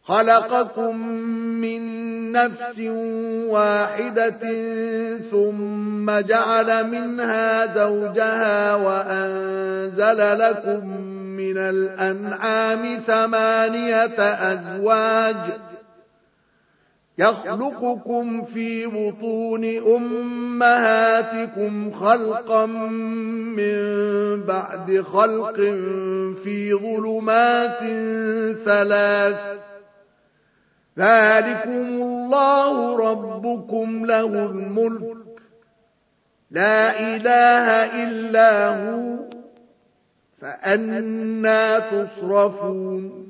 خلقكم من نفس واحدة ثم جعل منها زوجها وأنزل لكم من الأنعام 8 أزواج يخلقكم في بطون أمهاتكم خلقا من بعد خلق في ظلمات 3 ذلكم الله ربكم له الملك لا إله إلا هو فأنى تصرفون